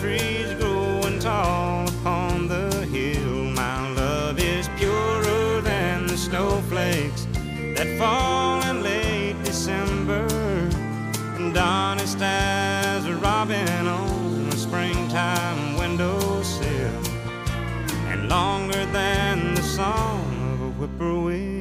trees growing tall upon the hill. My love is purer than the snowflakes that fall in late December, and honest as a robin on a springtime windowsill, and longer than the song of a whippoorwill.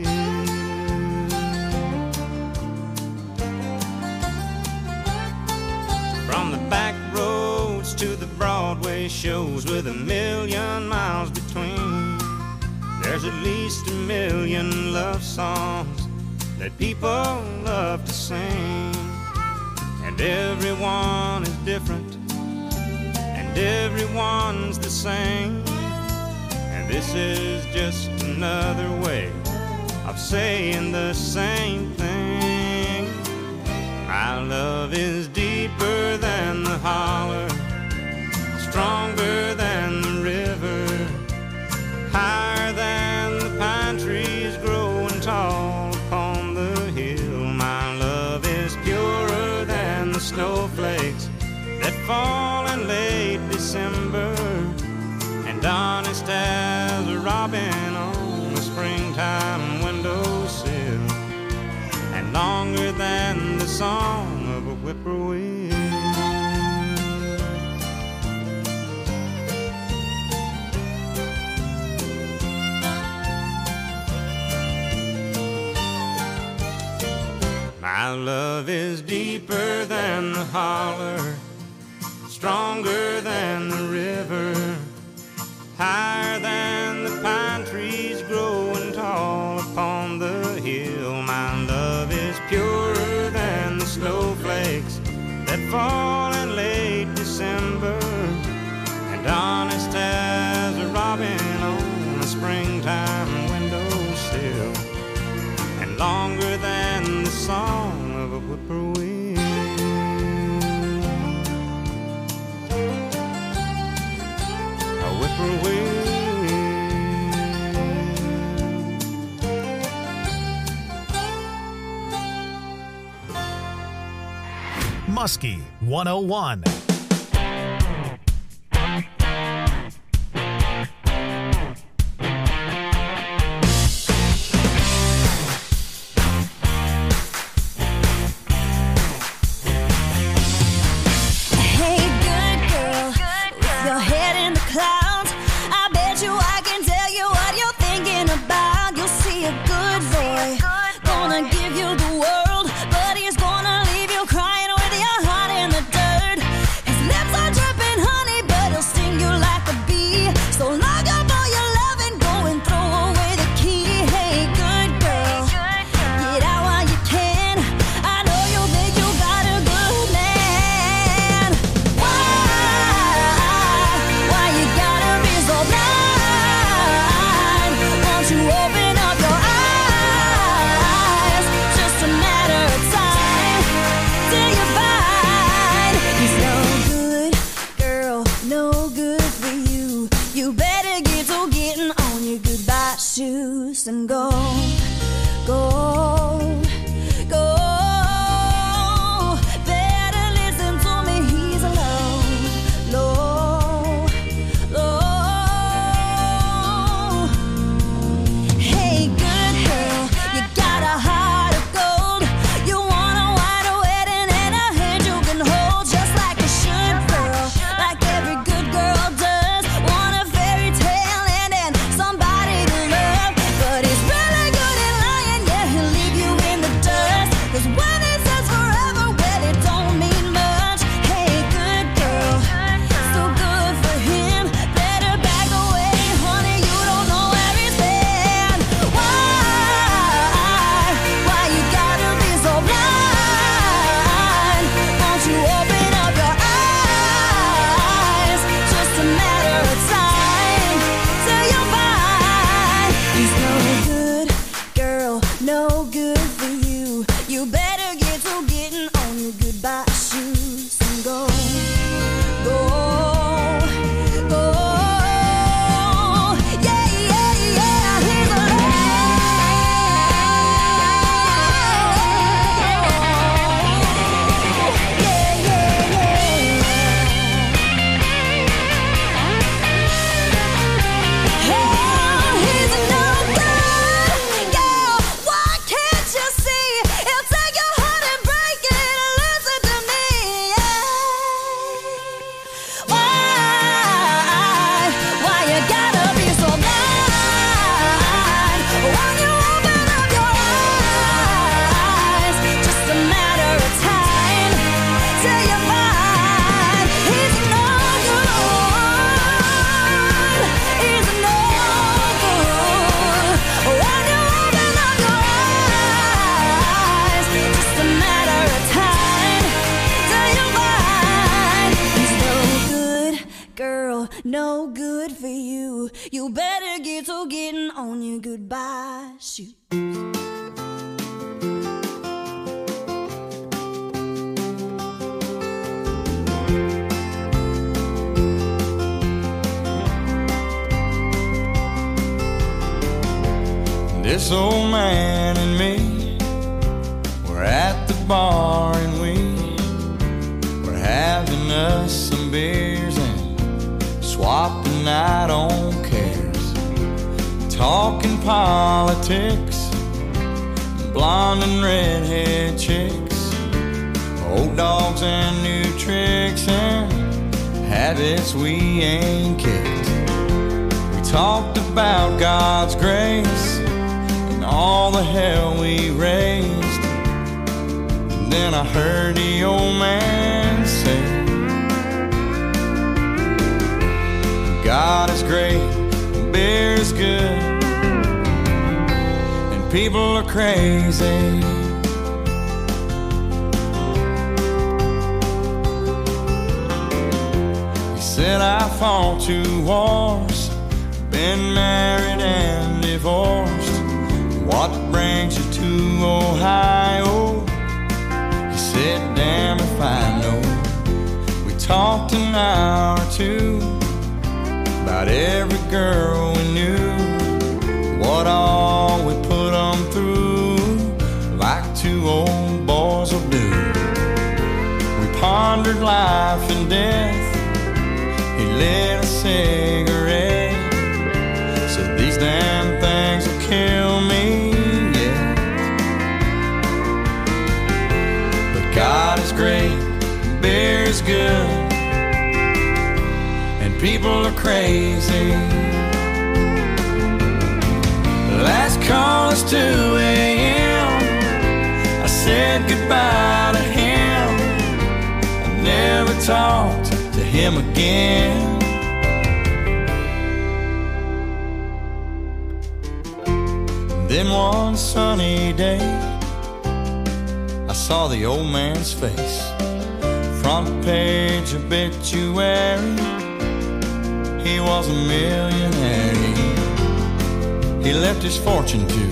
From the back roads to the Broadway shows with 1,000,000 miles between, there's at least 1,000,000 love songs that people love to sing. And everyone is different, and everyone's the same. And this is just another way of saying the same thing. My love is deeper than the holler, stronger than the river, higher than the pine trees growing tall upon the hill. My love is purer than the snowflakes that fall in late December, and honest as a robin on a springtime windowsill, and longer than the song of a whippoorwill. My love is deeper than the holler, stronger than the river, higher than the pine trees growing tall upon the hill. My love is purer than the snowflakes that fall in late December, and honest as a robin on a springtime windowsill, and longer than the song of a whippoorwill. A whippoorwill. Muskie 101. now, no good for you. You better get to getting on your goodbye shoes. This old man and me were at the bar and we were having us some beers and swapping out on cares, talking politics, blonde and redhead chicks, old dogs and new tricks and habits we ain't kicked. We talked about God's grace, all the hell we raised. And then I heard the old man say, God is great, and beer is good, and people are crazy. He said I fought 2 wars, been married and divorced. What brings you to Ohio? He said, damn if I know. We talked an hour or 2 about every girl we knew, what all we put them through, like 2 old boys will do. We pondered life and death. He lit a cigarette, said these damn things will kill me. God is great, beer is good, and people are crazy. Last call is 2 a.m. I said goodbye to him. I never talked to him again. And then one sunny day I saw the old man's face, front page obituary. He was a millionaire. He left his fortune to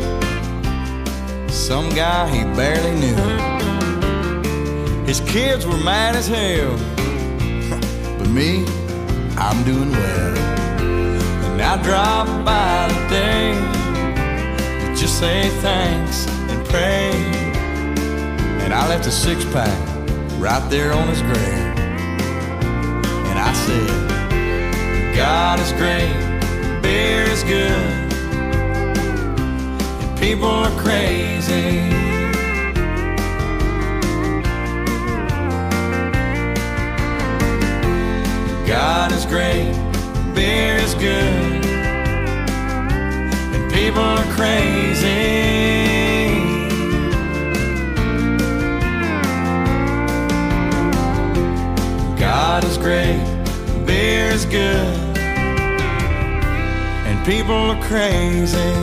some guy he barely knew. His kids were mad as hell, but me, I'm doing well. And I dropped by today to just say thanks and pray. And I left a 6-pack right there on his grave. And I said, God is great, beer is good, and people are crazy. God is great, beer is good, and people are crazy. God is great, beer is good, and people are crazy.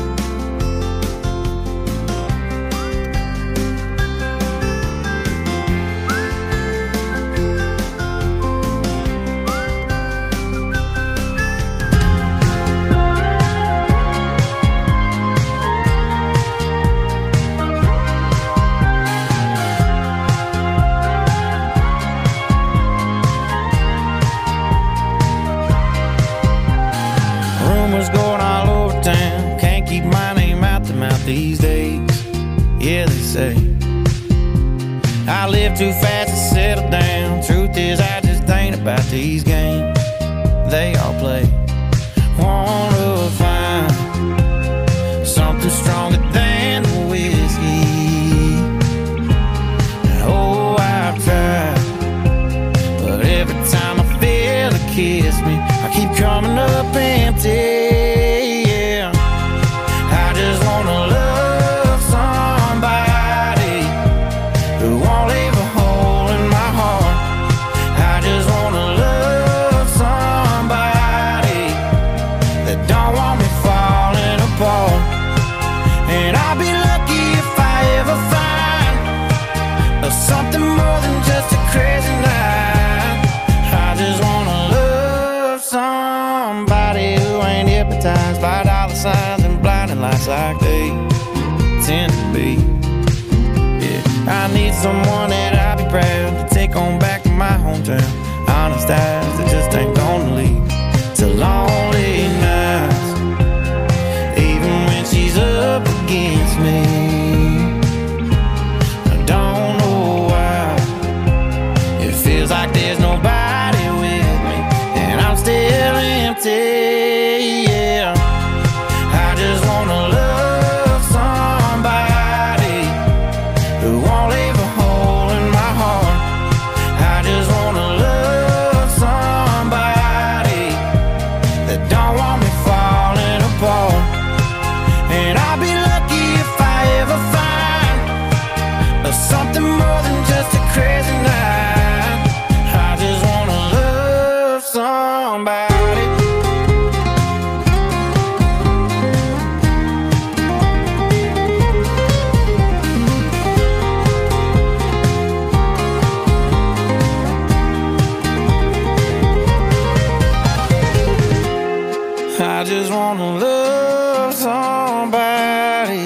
These days, yeah, they say I live too fast to settle down. Truth is, I just ain't about these games they all play. Wanna find something stronger than the whiskey. Oh, I've tried, but every time I feel it kiss me, I keep coming up empty. I just wanna love somebody who won't leave a hole in my heart. I just wanna love somebody that don't want me falling apart. And I'll be lucky if I ever find something more than just a crazy night. I just wanna love someone that I'd be proud to take on back to my hometown. Honest eyes that just ain't gonna lead to lonely nights, even when she's up against me. I don't know why it feels like there's nobody with me, and I'm still empty. Yeah, I just wanna love somebody who won't leave a hole in my heart. I just wanna love somebody that don't want me falling apart. And I'll be lucky if I ever find something more than just a crazy night. I just wanna love somebody. I just wanna love somebody.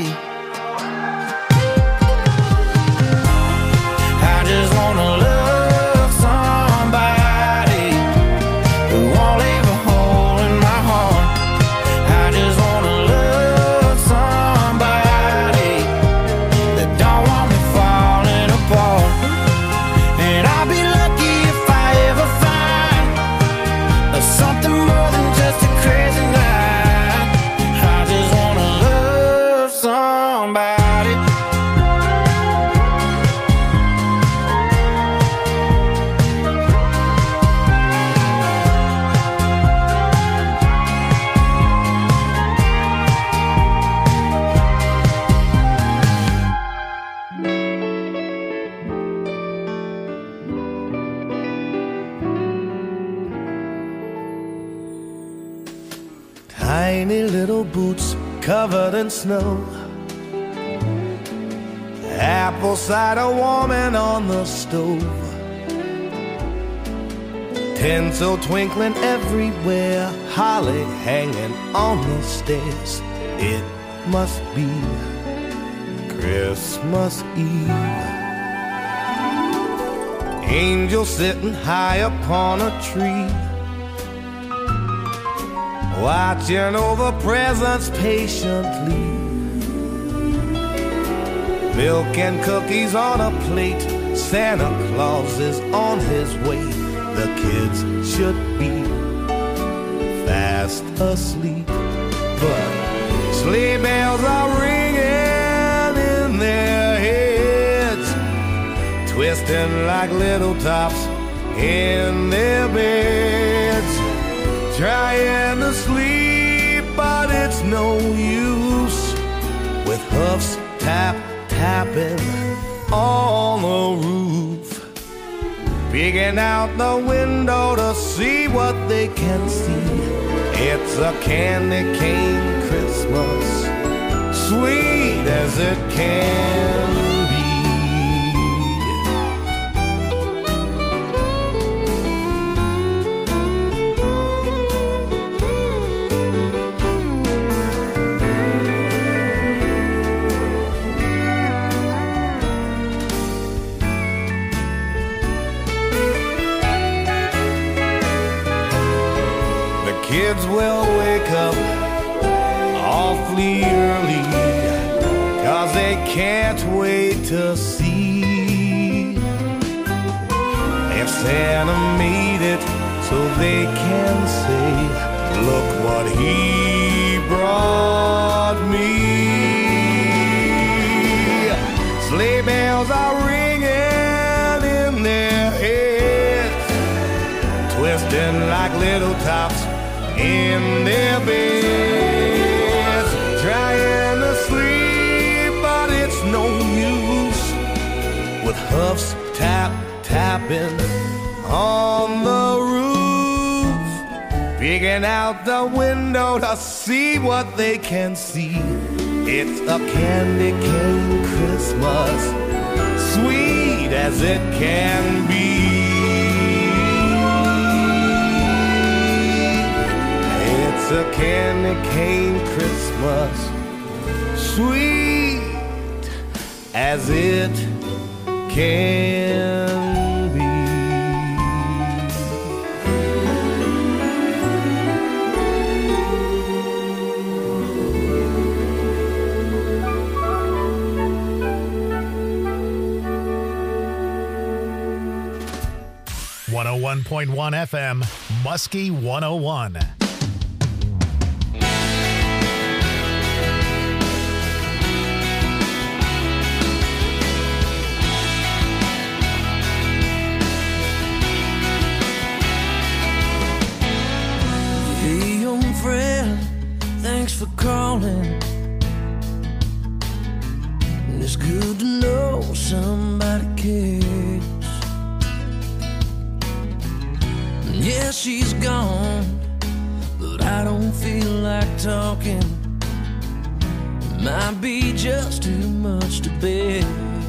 I just wanna love somebody who won't leave a hole in my heart. I just wanna love somebody that don't want me falling apart. And I'll be lucky if I ever find something more than just a crazy night. I just wanna love somebody. Tiny little boots covered in snow, apple cider warming on the stove, tinsel twinkling everywhere, holly hanging on the stairs. It must be Christmas Eve. Angels sitting high upon a tree, watching over presents patiently. Milk and cookies on a plate, Santa Claus is on his way. The kids should be fast asleep, but sleigh bells are ringing in their heads, twisting like little tops in their beds. Trying to sleep, but it's no use, with hoofs tapping on the roof, peeking out the window to see what they can see. It's a candy cane Christmas, sweet as it can be. Kids will wake up awfully early, 'cause they can't wait to see if Santa made it, so they can say, look what he brought me. Sleigh bells are ringing in their heads, twisting like little tops in their beds, trying to sleep, but it's no use, with hoofs tapping on the roof, peeking out the window to see what they can see. It's a candy cane Christmas, sweet as it can be. It's a candy cane Christmas, sweet as it can be. .1 FM, Muskie 101. Hey, young friend, thanks for calling. It's good to know somebody cares. Yeah, she's gone, but I don't feel like talking. It might be just too much to bear.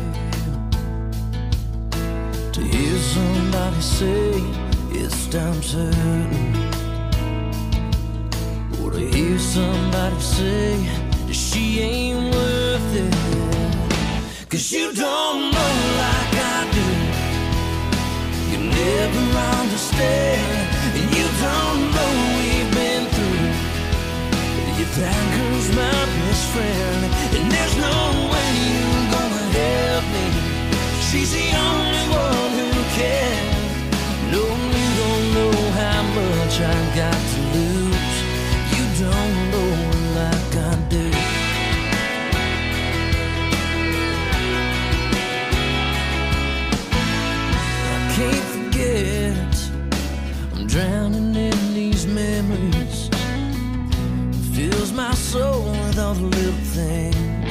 To hear somebody say it's time certain, or to hear somebody say that she ain't worth it. 'Cause you don't know like I do. You never understand, and you don't know we've been through. That girl's my best friend, and there's no way you're gonna help me. She's the only one who can. No, you don't know how much I got to lose. You don't know like I do. Can't forget, I'm drowning in these memories. Fills my soul with all the little things,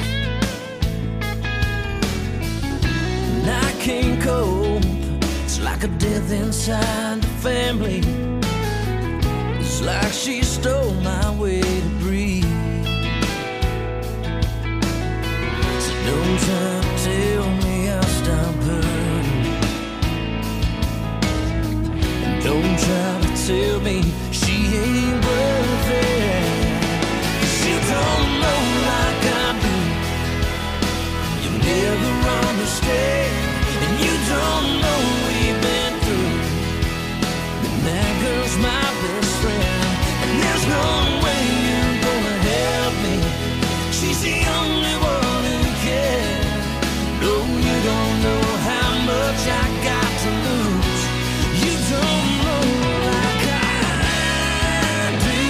and I can't cope. It's like a death inside the family. It's like she stole my way to breathe. So don't try to tell me I'll stop hurting. Don't try to tell me she ain't worth it. 'Cause you don't know like I do. You never understand, and you don't know we've been through. And that girl's my best friend, and there's no way you're gonna help me. She's the only one who can. No, you don't know how much I got to lose. You don't know like I do.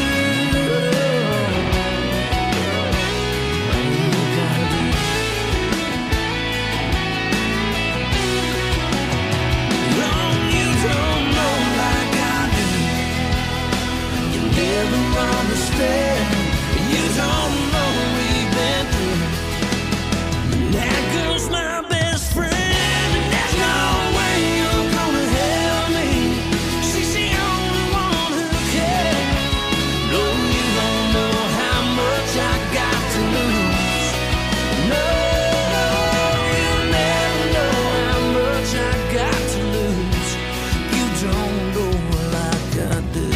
Oh, you don't know like I do. You never understand, and you don't know we've been through. That girl's my best friend, and there's no way you're gonna help me. She's the only one who can. No, you don't know how much I got to lose. No, you never know how much I got to lose. You don't know like I do.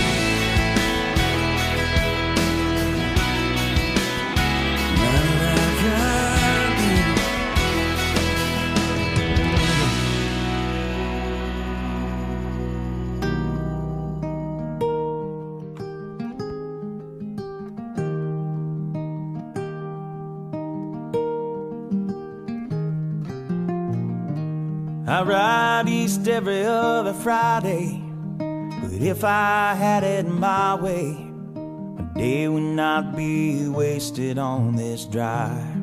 Not like I do. I ride east every other Friday, but if I had it my way, a day would not be wasted on this drive.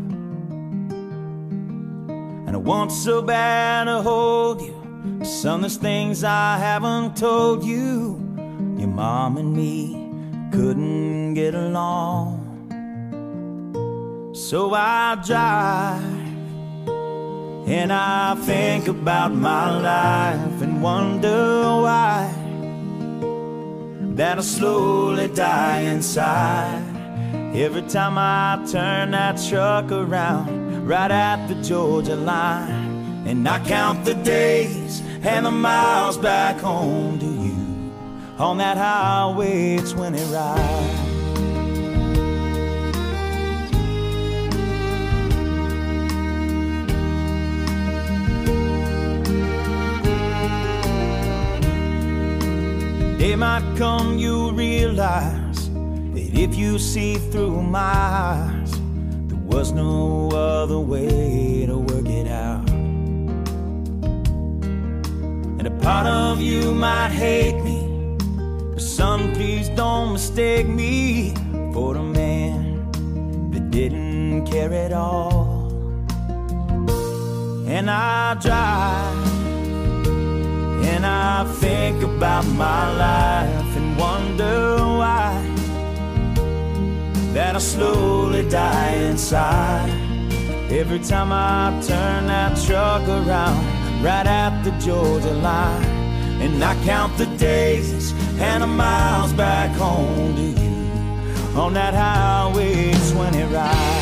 And I want so bad to hold you. Son, there's things I haven't told you. Your mom and me couldn't get along, so I drive. And I think about my life and wonder why that I slowly die inside. Every time I turn that truck around right at the Georgia line, and I count the days and the miles back home to you on that highway 20 ride. might come you'll realize that if you see through my eyes, there was no other way to work it out. And a part of you might hate me, but son, please don't mistake me for the man that didn't care at all. And I drive and I think about my life and wonder why that I slowly die inside every time I turn that truck around right at the Georgia line. And I count the days and the miles back home to you on that Highway 20 ride.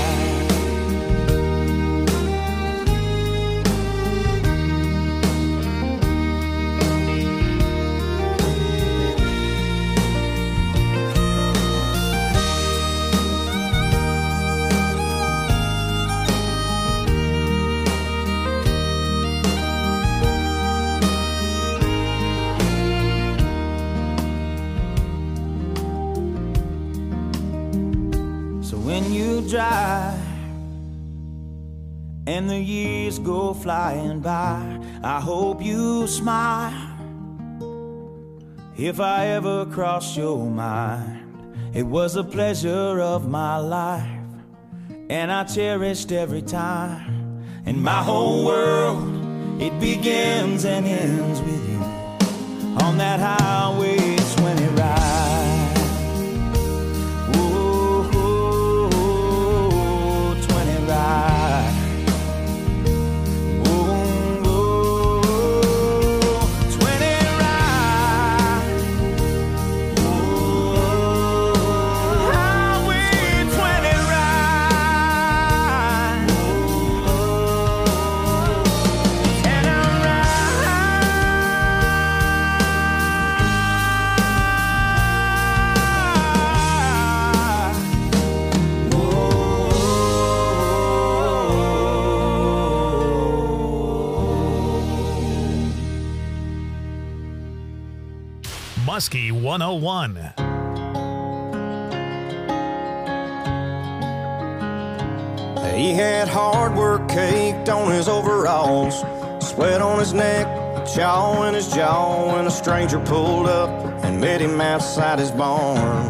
Drive and the years go flying by, I hope you smile if I ever cross your mind. It was a pleasure of my life and I cherished every time. And my whole world, it begins and ends with you on that Highway 20 ride. Muskie 101. He had hard work caked on his overalls, sweat on his neck, chaw in his jaw, when a stranger pulled up and met him outside his barn.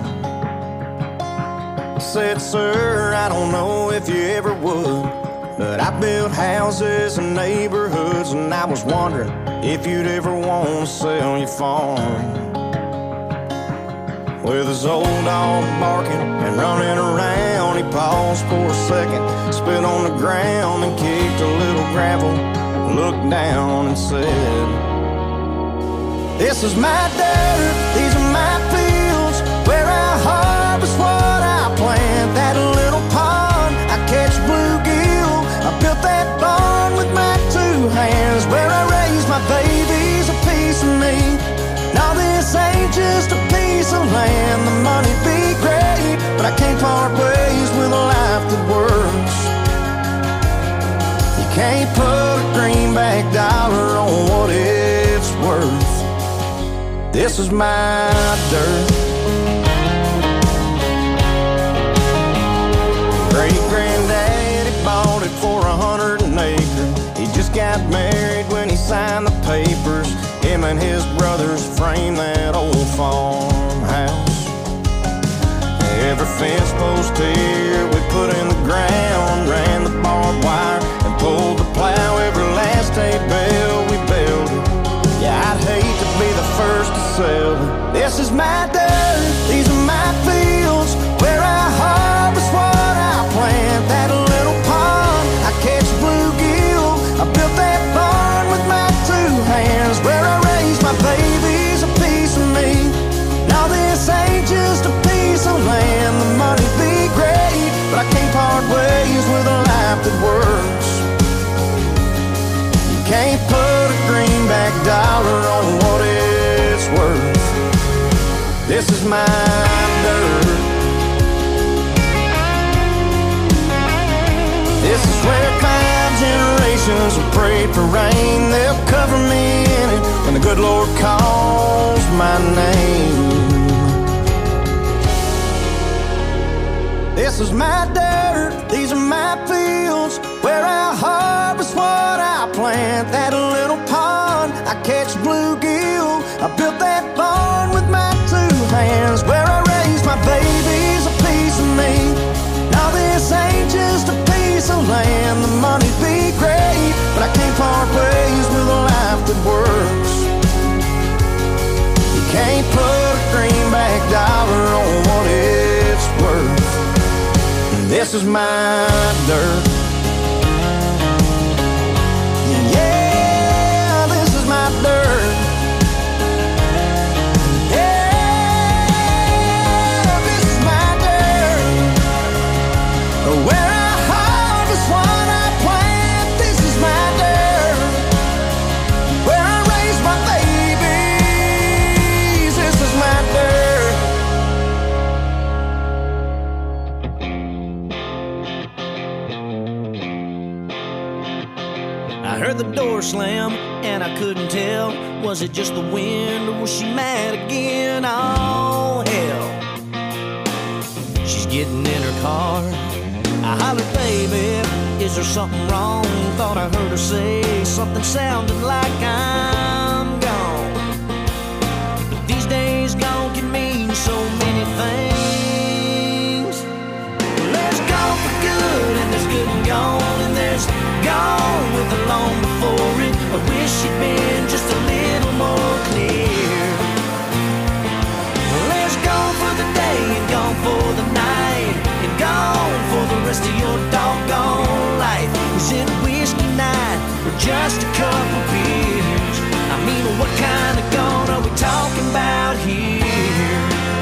Said, sir, I don't know if you ever would, but I built houses and neighborhoods, and I was wondering if you'd ever want to sell your farm. With his old dog barking and running around, he paused for a second, spit on the ground and kicked a little gravel, looked down and said, this is my dirt, these are my fields, where I harvest what I plant. That little pond, I catch bluegill, I built that barn with my two hands, where I raise my babies, a piece of me. Now this ain't just a piece of land, the money'd be great, but I can't part ways with a life that works. You can't put a greenback dollar on what it's worth. This is my dirt. Great-granddaddy bought it for 100 an acre. He just got married when he signed the papers. Him and his brothers framed that old farmhouse. Every fence post here we put in the ground, ran the barbed wire and pulled the plow. Every last hay bale we built it. Yeah, I'd hate to be the first to sell it. This is my dirt, these are my fields, where I harvest what I plant. That little pond, I catch bluegill, I built that barn with my two hands, where I raise my babies, a piece of me. Now this ain't just a piece of land, the money'd be great, but I can't part ways with a life that works. You can't put a greenback dollar on what it's worth. This is my dirt. This is where 5 generations and prayed for rain. They'll cover me in it when the good Lord calls my name. This is my dirt, these are my fields, where I harvest what I plant. That little pond, I catch bluegill. I built that barn with my 2 hands, where I raise my babies, a piece of me. Now this ain't just a piece of land. The money be great, but I can't part ways with a life that works. You can't put a greenback dollar on what it's worth. This is my dirt. Yeah, this is my dirt. Yeah, this is my dirt. Where I harvest what I plant. This is my dirt. Where I raise my babies. This is my dirt. I heard the door slam and I couldn't tell. Was it just the wind or was she mad again? Oh hell, she's getting in her car. I hollered, baby, is there something wrong? Thought I heard her say something sounding like I'm gone. But these days gone can mean so many things. There's gone for good and there's good and gone, and there's gone with the long before it. I wish she'd been just a little more clear. There's gone for the day and gone for the night, and gone for the rest of your doggone life. Is it whiskey night or just a couple beers? I mean, what kind of gone are we talking about here?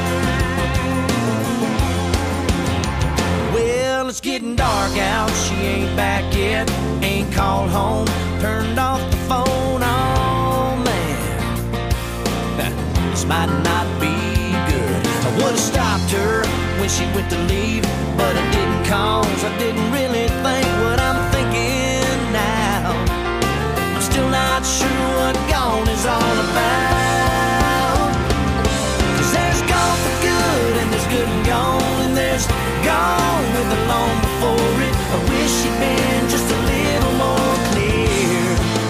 Well, it's getting dark out, she ain't back yet. Ain't called home, turned off the phone, oh man. This might not be good. I would've stopped her when she went to leave, but I didn't, cause I didn't really think what I'm thinking now. I'm still not sure what gone is all about. Cause there's gone for good and there's good and gone, and there's gone with the long before it. I wish she'd been just a little more clear.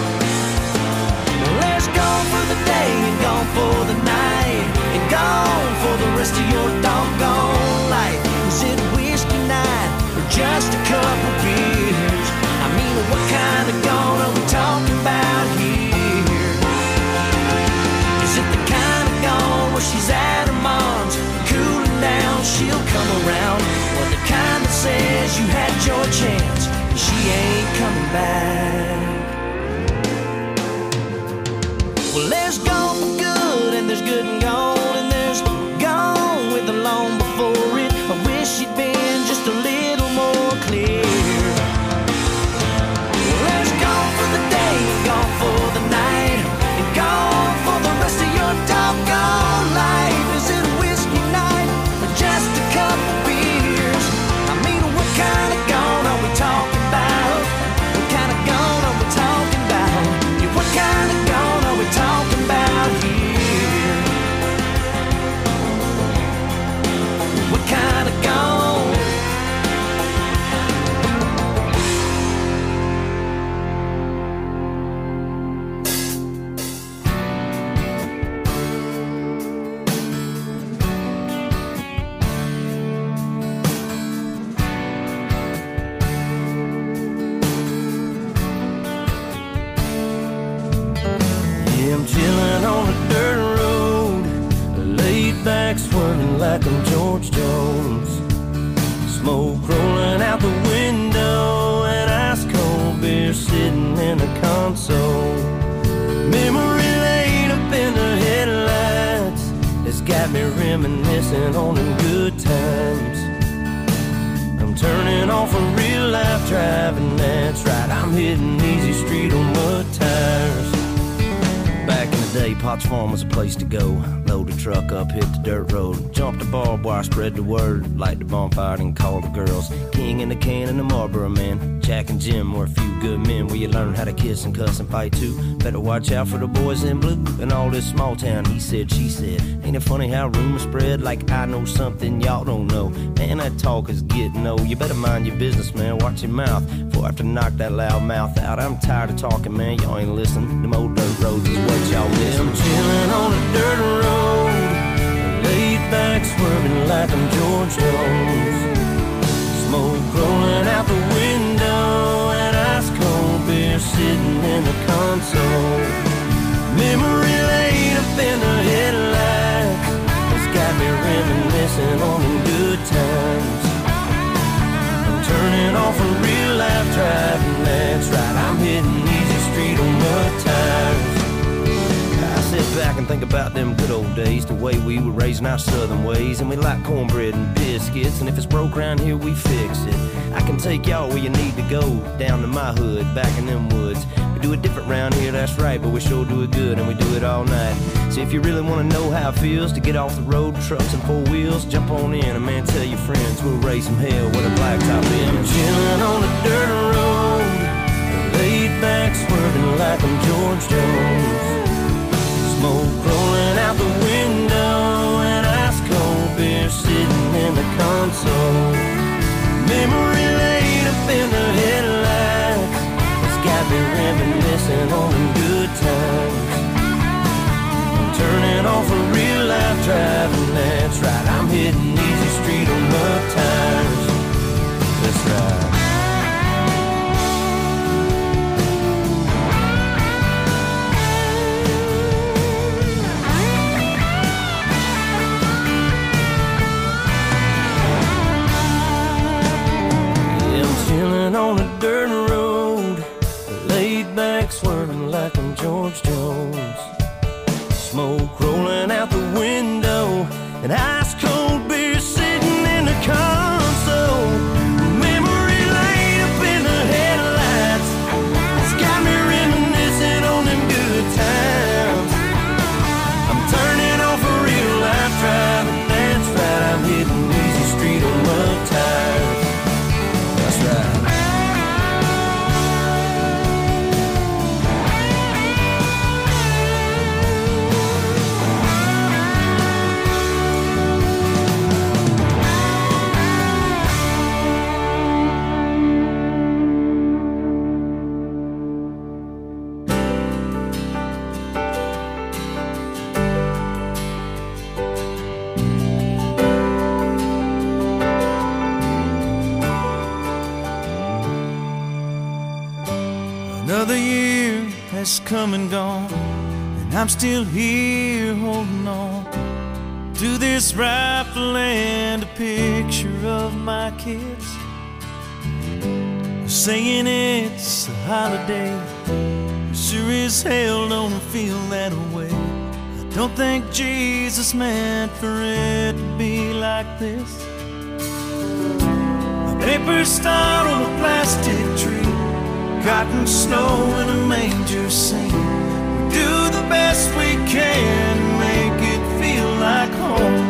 There's gone for the day and gone for the night, and gone for the rest of your doggone life. Is it whiskey night or just a couple beers? I mean, what kind of gone are we talking about here? Is it the kind of gone where she's at her mom's, cooling down, she'll come around? Or the kind that says you had your chance and she ain't coming back? Well, there's gone for good and there's good and gone, and there's gone with the long before it. I wish she'd been just a little more clear. Well, there's gone for the day and gone for the night, and gone for the rest of your doggone life. Is it whiskey night or just a couple beers? I mean, what kind of gone are we talking about? What kind of gone are we talking about? Yeah, what kind of gone are we talking about here? What kind of gone? Yeah, I'm chilling on a dirt road, laid back swirling like I'm George Jones. Smoke rolling out the window, and ice cold beer sitting in the console. Memory laid up in the headlights, it's got me reminiscing on them good times. I'm turning off a real life driving, that's right, I'm hitting easy street on mud tires. Back in the day, Potts Farm was a place to go. Load the truck up, hit the dirt road. Jump the barbed wire, spread the word. Light the bonfire and call the girls. King in the can and the Marlboro man. Jack and Jim were a few good men where you learn how to kiss and cuss and fight too. Better watch out for the boys in blue and all this small town. He said, she said. Ain't it funny how rumors spread like I know something y'all don't know? Man, that talk is getting old. You better mind your business, man. Watch your mouth before I have to knock that loud mouth out. I'm tired of talking, man. Y'all ain't listening. Them old dirt roads is what y'all miss. I'm chilling on a dirt road, laid back, swerving like I'm George Jones. Smoke rolling out the window, and ice cold beer sitting in the console. Memory lane up in the headlights has got me reminiscing on the good times. I'm turning off a real life driving, that's right. I'm hitting easy street on mud tires. I sit back and think about them good old days, the way we were raising our southern ways. And we like cornbread and biscuits, and if it's broke around here, we fix it. I can take y'all where you need to go, down to my hood, back in them woods. We do it different round here, that's right, but we sure do it good, and we do it all night. So if you really want to know how it feels to get off the road, trucks and four wheels, jump on in, and man, tell your friends we'll raise some hell with a blacktop in. I'm chilling on a dirt road, laid back, swerving like I'm George Jones. Smoke rolling out the window, and ice cold beer sitting in the console. Memory lane up in the headlights has got me reminiscing on the good times. I'm turning off a real life driving, that's right. I'm hitting easy street on mud tires, that's right. On a dirt road, laid back, swerving like I'm George Jones. Smoke rolling out the window, and ice cold beer sitting in the console. Memory lane up in the headlights, it's got me reminiscing on them good times. I'm turning off a real life driving, that's right. I'm hitting easy street on mud tires, that's right. Another year has come and gone, and I'm still here holding on to this rifle and a picture of my kids, saying it's a holiday. Sure as hell don't feel that way. I don't think Jesus meant for it to be like this. A paper star on a plastic tree, cotton snow in a manger scene. We do the best we can, make it feel like home.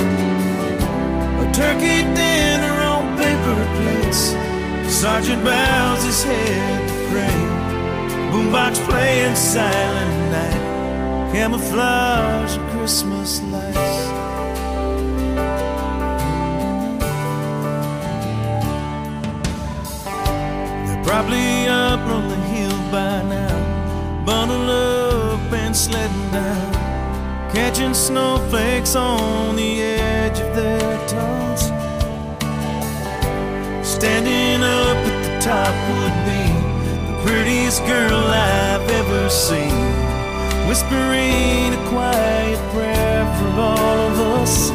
A turkey dinner on paper plates, Sergeant bows his head to pray. Boombox playing Silent Night, camouflage and Christmas lights. Probably up on the hill by now, bundled up and sledding down, catching snowflakes on the edge of their tongues. Standing up at the top would be the prettiest girl I've ever seen, whispering a quiet prayer for all of us.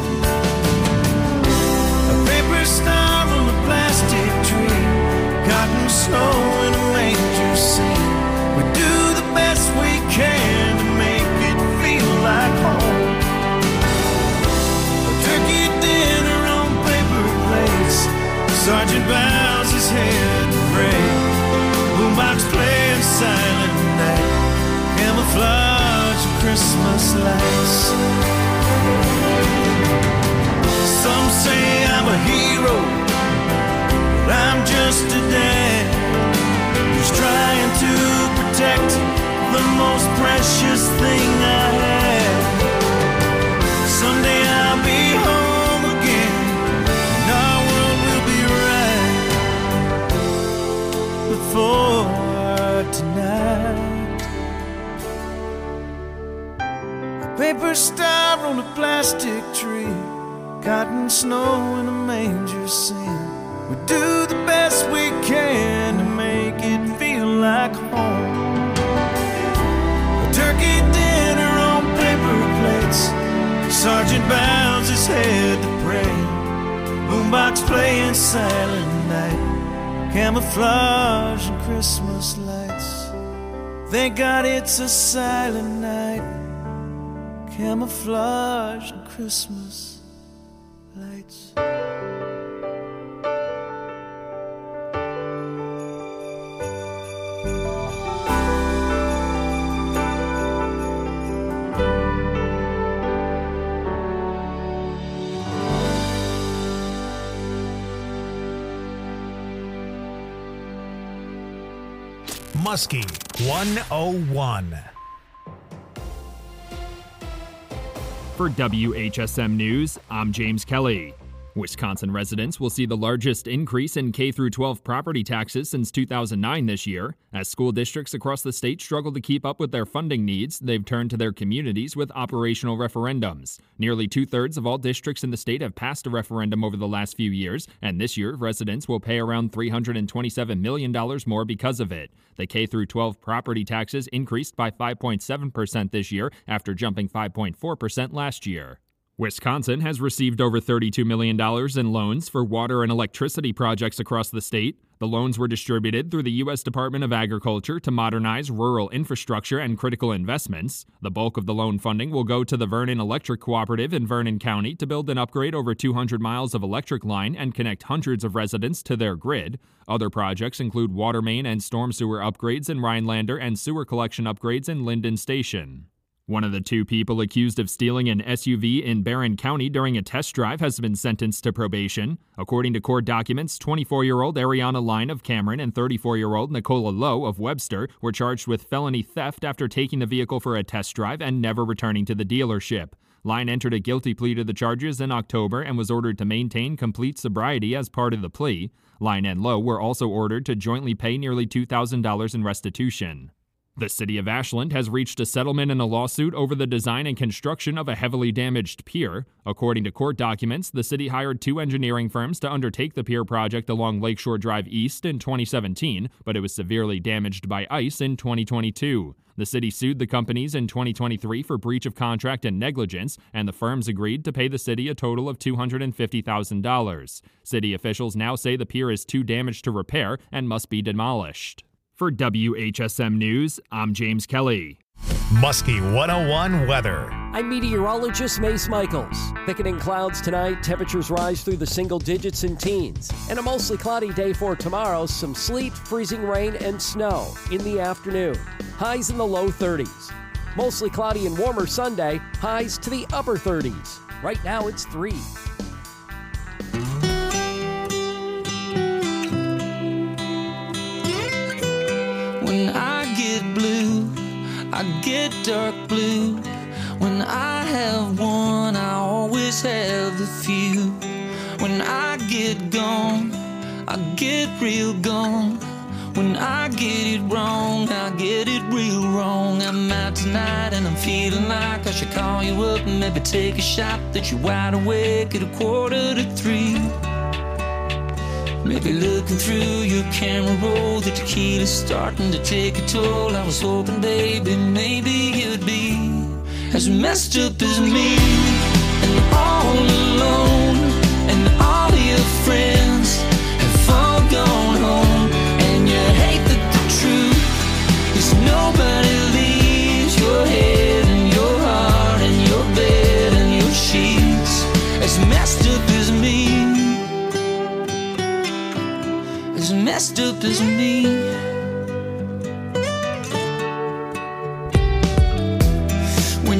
A paper star on a plastic tree, cotton snow in a manger scene. We do the best we can to make it feel like home. A turkey dinner on paper plates, Sergeant bows his head to pray. Boombox playing Silent Night, camouflage and Christmas lights. Some say I'm a hero, but I'm just a dad who's trying to protect the most precious thing I have. Someday I'll be home again, and our world will be right. But for tonight, a paper star on a plastic tree, cotton snow in a manger scene. We do the best we can to make it feel like home. A turkey dinner on paper plates, Sergeant bows his head to pray. Boombox playing Silent Night, camouflage and Christmas lights. Thank God it's a silent night, camouflage and Christmas lights. Muskie 101. For WHSM News, I'm James Kelly. Wisconsin residents will see the largest increase in K-12 property taxes since 2009 this year. As school districts across the state struggle to keep up with their funding needs, they've turned to their communities with operational referendums. Nearly two-thirds of all districts in the state have passed a referendum over the last few years, and this year residents will pay around $327 million more because of it. The K-12 property taxes increased by 5.7% this year after jumping 5.4% last year. Wisconsin has received over $32 million in loans for water and electricity projects across the state. The loans were distributed through the U.S. Department of Agriculture to modernize rural infrastructure and critical investments. The bulk of the loan funding will go to the Vernon Electric Cooperative in Vernon County to build and upgrade over 200 miles of electric line and connect hundreds of residents to their grid. Other projects include water main and storm sewer upgrades in Rhinelander and sewer collection upgrades in Linden Station. One of the two people accused of stealing an SUV in Barron County during a test drive has been sentenced to probation. According to court documents, 24-year-old Ariana Line of Cameron and 34-year-old Nicola Lowe of Webster were charged with felony theft after taking the vehicle for a test drive and never returning to the dealership. Line entered a guilty plea to the charges in October and was ordered to maintain complete sobriety as part of the plea. Line and Lowe were also ordered to jointly pay nearly $2,000 in restitution. The city of Ashland has reached a settlement in a lawsuit over the design and construction of a heavily damaged pier. According to court documents, the city hired two engineering firms to undertake the pier project along Lakeshore Drive East in 2017, but it was severely damaged by ice in 2022. The city sued the companies in 2023 for breach of contract and negligence, and the firms agreed to pay the city a total of $250,000. City officials now say the pier is too damaged to repair and must be demolished. For WHSM News, I'm James Kelly. Muskie 101 weather. I'm meteorologist Mace Michaels. Thickening clouds tonight, temperatures rise through the single digits and teens. And a mostly cloudy day for tomorrow, some sleet, freezing rain, and snow in the afternoon. Highs in the low 30s. Mostly cloudy and warmer Sunday, highs to the upper 30s. Right now it's 3. When I get blue, I get dark blue. When I have one, I always have a few. When I get gone, I get real gone. When I get it wrong, I get it real wrong. I'm out tonight and I'm feeling like I should call you up and maybe take a shot that you're wide awake at 2:45. Maybe looking through your camera roll, the tequila's starting to take a toll. I was hoping, baby, maybe you'd be as messed up as me, and all alone, and all your friends have all gone home, and you hate that the truth is nobody leaves your head and your heart and your bed and your sheets as messed up as me. As messed up as me.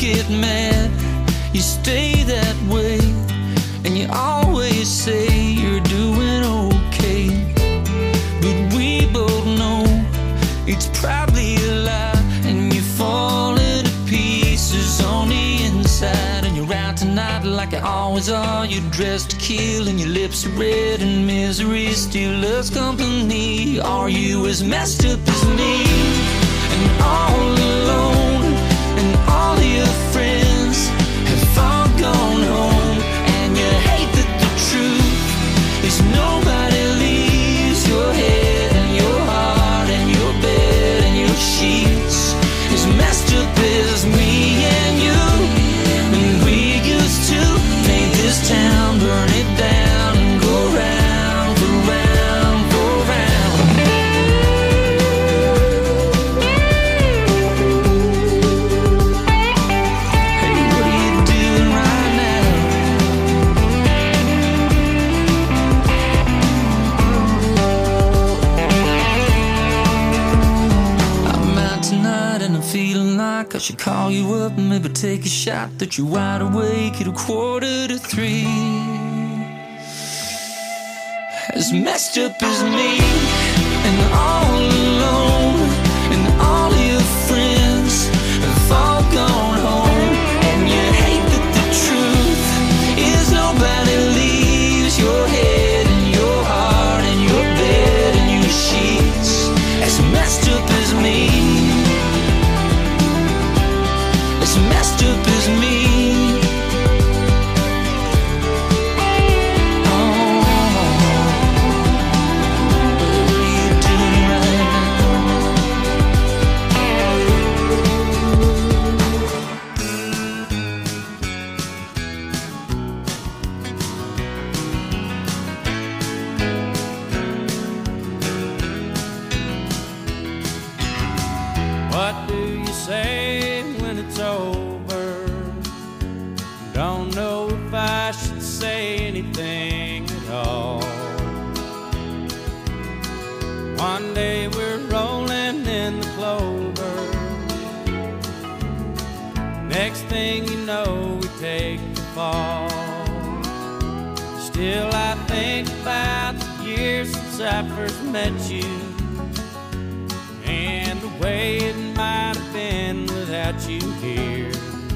get mad, you stay that way, and you always say you're doing okay. But we both know it's probably a lie, and you're falling to pieces on the inside. And you're out tonight like you always are. You're dressed to kill and your lips are red, and misery still loves company. Are you as messed up as me, and all alone, and all your friends have all gone home, and you hate that the truth is nobody leaves your head and your heart and your bed and your sheets as messed up as me and you. And we used to paint this town, burn it down, and go round for round for round. Hey, what are you doing right now? I'm out tonight and I'm feeling like I should call you up and maybe take a shot that you're wide awake at 2:45. As messed up as me, and all alone, and all your friends have all gone home, and you hate that the truth is nobody leaves your head and your heart and your bed and your sheets. As messed up as me, as messed up as me. What do you say when it's over? Don't know if I should say anything at all. One day we're rolling in the clover. Next thing you know, we take the fall. Still I think about the years since I first met you, and the way it might have been without you here.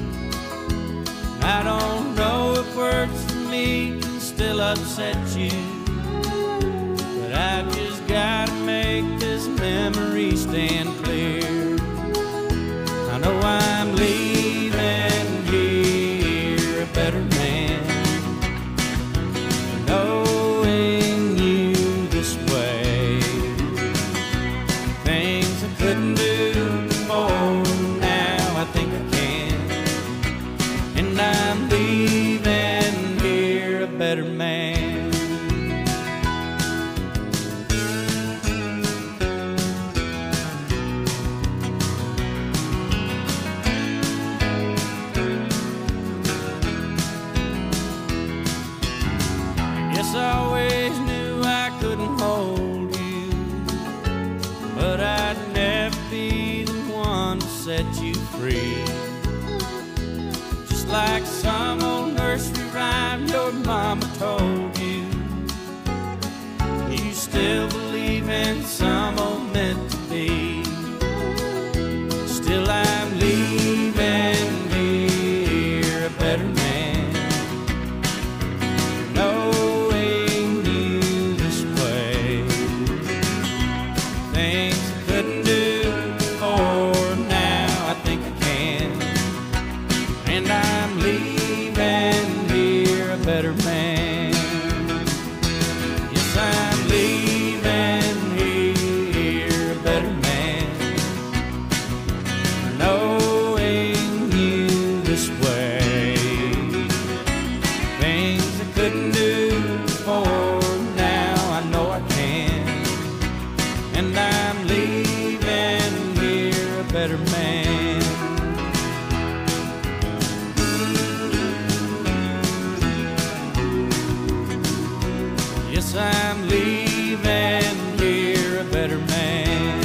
I don't know if words for me can still upset you, but I've just gotta make this memory stand clear. I know I'm leaving here a better man, knowing you this way. Things I couldn't do before, now I think I can. And I'm leaving here a better man. Yes, I always knew I couldn't hold you, but I'd never be the one to set you free. Just like some old nursery rhyme your mama told you, you still believe in some old meant to be. Still I'm leaving here a better man, knowing you this way. Things I couldn't do before, now I think I can. And I'm leaving here a better man. Yes, I'm leaving here a better man, knowing you this way. Things I couldn't do before, now I know I can. And I'm leaving here a better man. Yes, I'm leaving here a better man.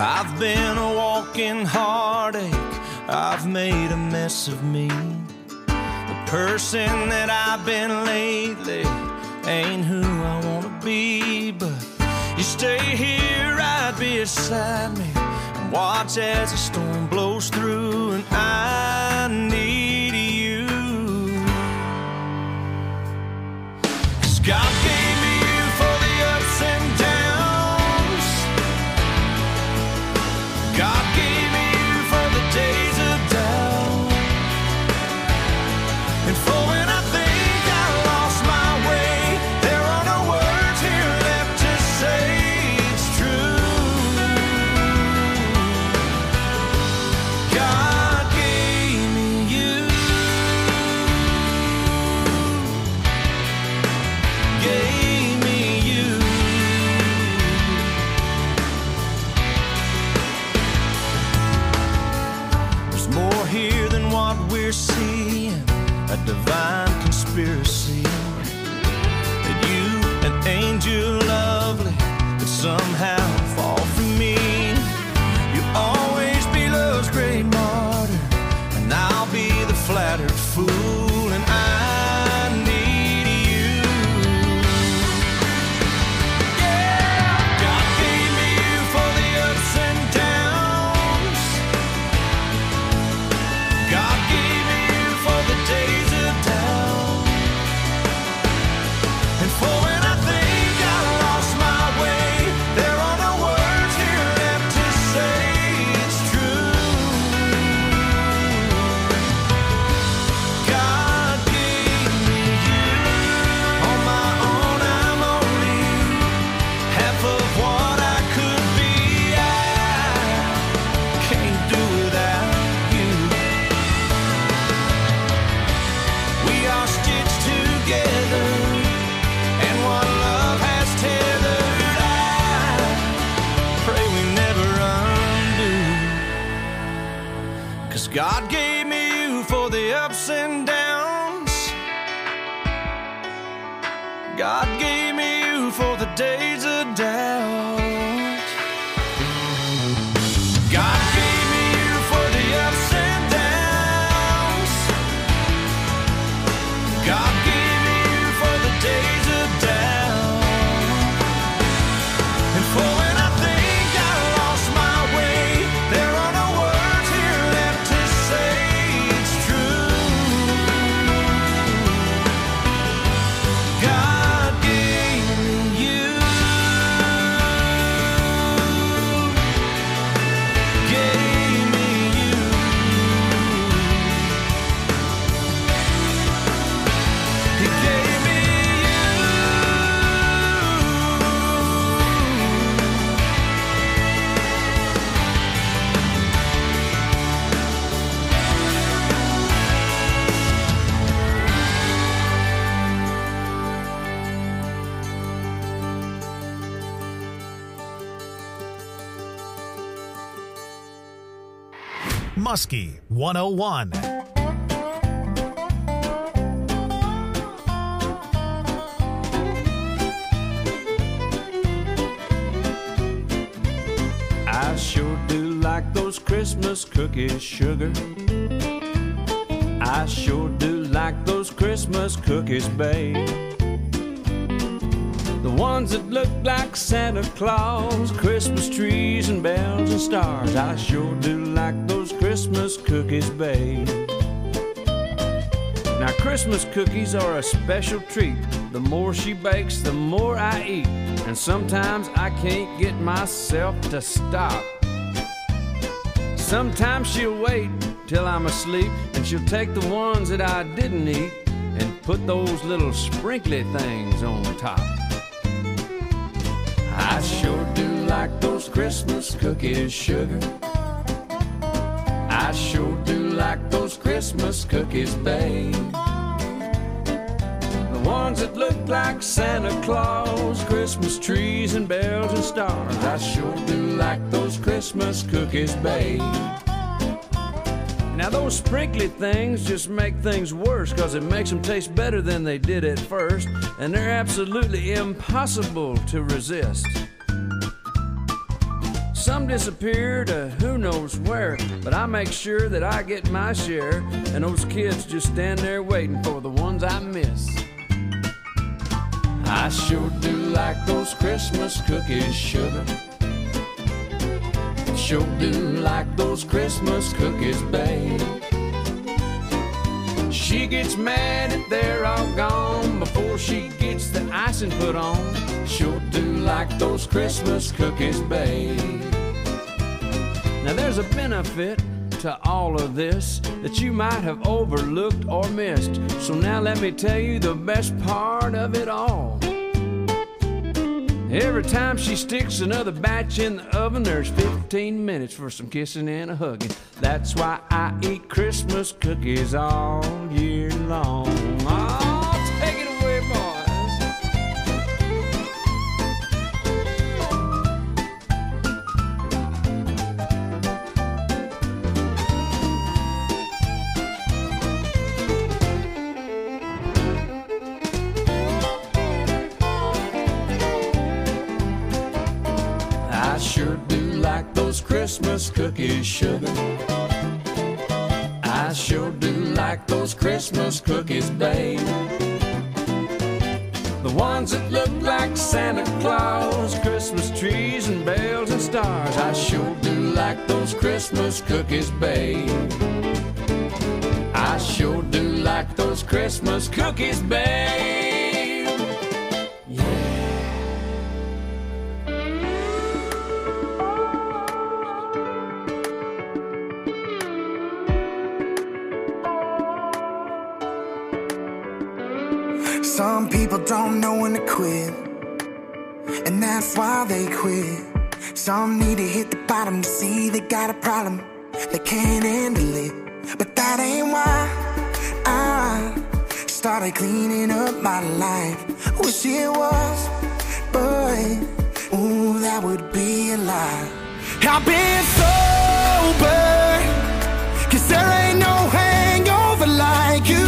I've been a walking heartache, I've made a mess of me. The person that I've been lately ain't who I wanna be. But you stay here right beside me and watch as the storm blows through, and I need you. 'Cause God gave me you for the ups and downs. God gave me you for the days of doubt, and for when I think I lost my way, there are no words here left to say it's true. God gave me you, gave me you. There's more here than what we're seeing, a divine conspiracy. That you, an angel lovely, could somehow fall from me. You'll always be love's great martyr, and I'll be the flattered fool, and I need you. Yeah, God gave me you for the ups and downs. God gave me you for the days of doubt, and for when I think I lost my way, there are no words here left to say it's true. God gave me you. On my own I'm only half of what I could be. I can't do without you. We are stitched together, and one love has tethered. I pray we never undo. 'Cause God gave me you for the ups and downs. God gave me you for the days of doubt. God gave me you for the ups and downs. God gave me you for the days of doubt, and for when I think I lost my way, there are no words here left to say it's true. God gave me you, gave me you. He gave me Muskie 101. I sure do like those Christmas cookies, sugar. I sure do like those Christmas cookies, babe. The ones that look like Santa Claus, Christmas trees and bells and stars. I sure do like those Christmas cookies, babe. Now Christmas cookies are a special treat. The more she bakes, the more I eat. And sometimes I can't get myself to stop. Sometimes she'll wait till I'm asleep, and she'll take the ones that I didn't eat and put those little sprinkly things on top. I sure do like those Christmas cookies, sugar. I sure do like those Christmas cookies, babe. The ones that look like Santa Claus, Christmas trees and bells and stars. I sure do like those Christmas cookies, babe. Now those sprinkly things just make things worse, 'cause it makes them taste better than they did at first, and they're absolutely impossible to resist. some disappear to who knows where, but I make sure that I get my share, and those kids just stand there waiting for the ones I miss. I sure do like those Christmas cookies, sugar. Sure do like those Christmas cookies, babe. She gets mad if they're all gone before she gets the icing put on. Sure do like those Christmas cookies, babe. Now there's a benefit to all of this that you might have overlooked or missed. So now let me tell you the best part of it all. Every time she sticks another batch in the oven, there's 15 minutes for some kissing and a hugging. That's why I eat Christmas cookies all year long. Oh, take it away, boys. I sure do like those Christmas cookies, sugar. I sure do like those Christmas cookies, babe. The ones that look like Santa Claus, Christmas trees and bells and stars. I sure do like those Christmas cookies, babe. I sure do like those Christmas cookies, babe. Some people don't know when to quit, and that's why they quit. Some need to hit the bottom to see they got a problem, they can't handle it. But that ain't why I started cleaning up my life. Wish it was, but ooh, that would be a lie. I've been sober, 'cause there ain't no hangover like you.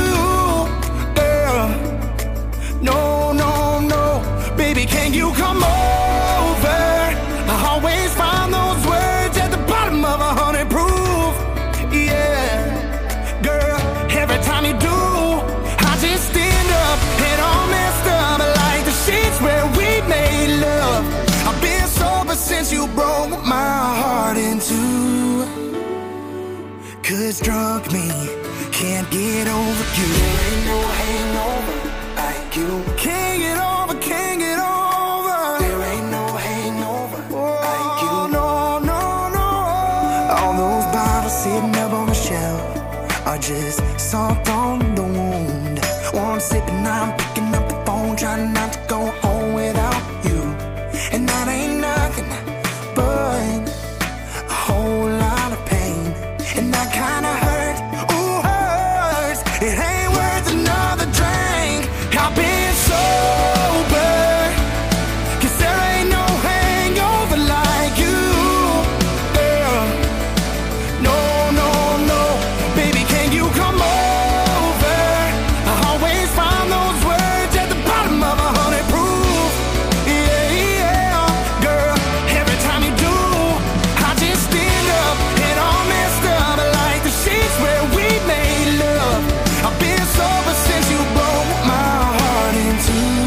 No, no, no, baby, can you come over? I always find those words at the bottom of 100 proof. Yeah, girl, every time you do, I just stand up and all messed up like the sheets where we made love. I've been sober since you broke my heart in two. 'Cause drunk me can't get over you. There ain't no hangover. You can't get over, can't get over. There ain't no hangover like you. No, no, no. All those bottles sitting up on the shelf are just salt on the wound. One sip and I'm picking up the phone, trying not to go home without you. And that ain't nothing but a whole lot of pain. And that kind of hurt, ooh, hurts. It ain't worth another drink. I've been sober, 'cause there ain't no hangover like you. Yeah. No, no, no, baby, can you come over? I always find those words at the bottom of 100 proof. Yeah, yeah, girl, every time you do, I just stand up and all messed up like the sheets where we made love. I've been sober since you broke my heart in two.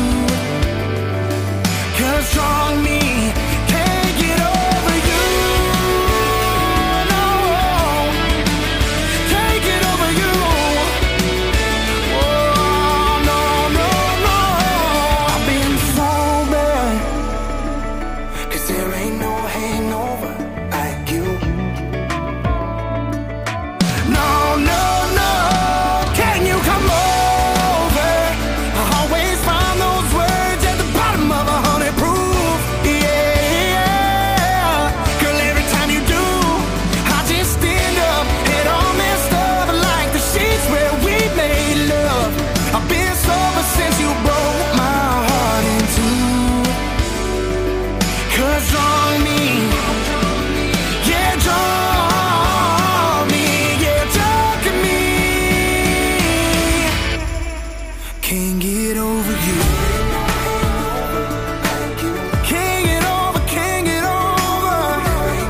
'Cause strong me can't get over you. No, can't get over you. Oh, no, no, no. I've been sober, 'cause there ain't no hangover like you. No, no, no, can you come over? I always find those words at the bottom of 100 proof. Yeah, girl, every time you do, I just stand up and all messed up like the sheets where we made love. I've been sober since you broke my heart in two. 'Cause wrong me, yeah, draw me, yeah, talk to me. Can't get over you. Can't get over, can't get over.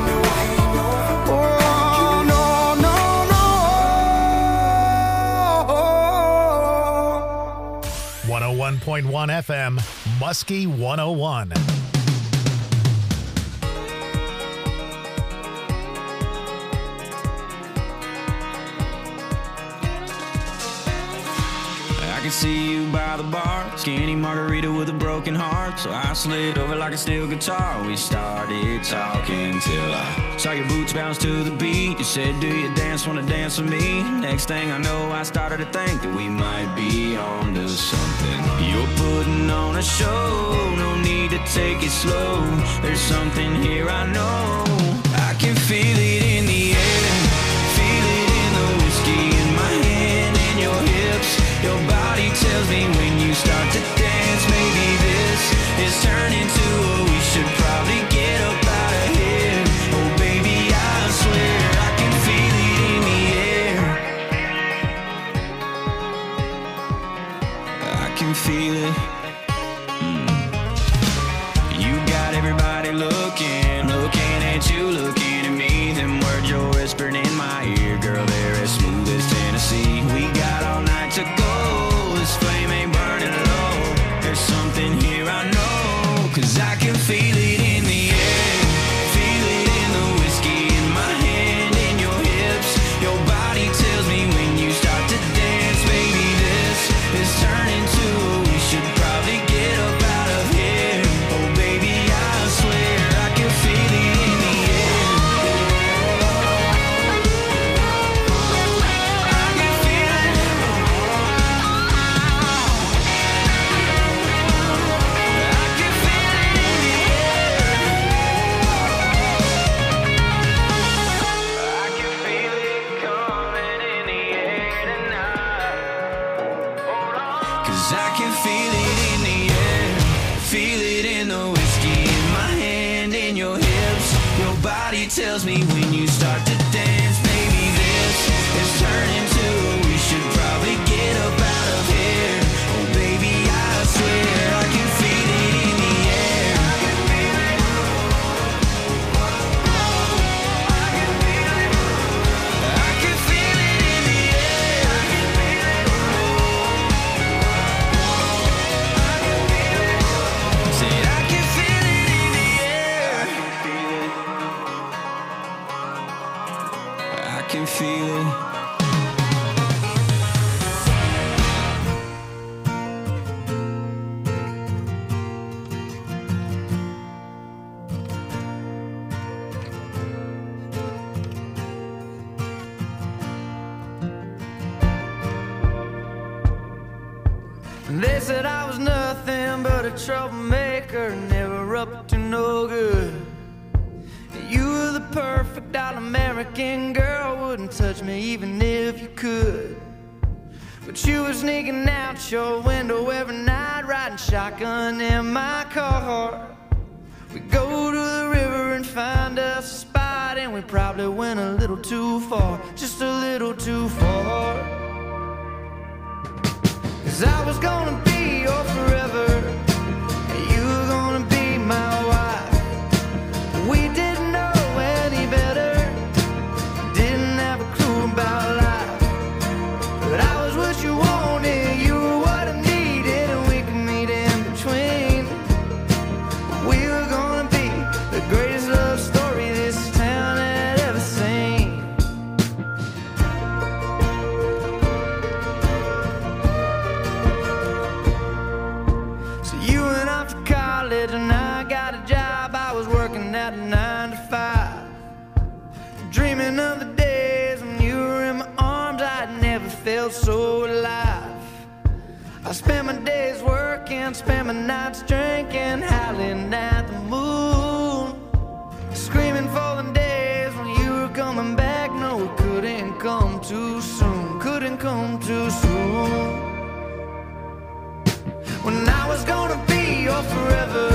101.1 FM, Muskie 101. I can see you by the bar, skinny margarita with a broken heart. So I slid over like a steel guitar. We started talking till I saw your boots bounce to the beat. You said, do you wanna dance with me? Next thing I know, I started to think that we might be on to something. You're putting on a show, no need to take it slow. There's something here I know. I can feel it in the air, feel it in the whiskey in my hand and your hips. Your body tells me when you start to dance, maybe this is turning to a we should probably get up out of here. Oh baby, I swear I can feel it in the air. I can feel it. You got everybody looking at you, looking at me. Them words you're whispering in my ear, girl, they're as smooth as Tennessee. We got all night to go, this flame ain't burning low. There's something here I know, 'cause I can feel it in the air, feel it in the whiskey in my hand and your hips. Your body tells me when you start to dance, baby, this is turning to we should probably get up out of here. Oh baby, I swear I can feel it in the air. I can feel it. I can feel it in the air. I can feel it coming in the air tonight. Hold on. 'Cause I can feel it in the air, feel it in the whiskey in my hand and your hips. Your body tells me when you start to dance, maybe this is turning to we should probably get up out of here. Oh baby, I swear I can feel it in the air. I can feel it. I can feel it. I can feel it in the air. I can feel it. I can feel it. Said I can feel it in the air. I can feel it. I can feel it. They said I was nothing but a troublemaker, never up to no good. You were the perfect all-American girl, wouldn't touch me even if you could. But you were sneaking out your window every night, riding shotgun in my car. We go to the river and find us a spot, and we probably went a little too far, just a little too far. 'Cause I was gonna be your forever, and you were gonna be my wife. We didn't know any better, didn't have a clue about life. But I was what you wanted, you were what I needed, and we could meet in between. We were gonna be the greatest love story this town had ever seen. So you went off to college and I got a job. I was working at a 9 to 5, dreaming of the days when you were in my arms. I'd never felt so alive. I spent my days working, spent my nights drinking, howling at the moon, screaming for the days when you were coming back. No, it couldn't come too soon, couldn't come too soon. When I was gonna be your forever,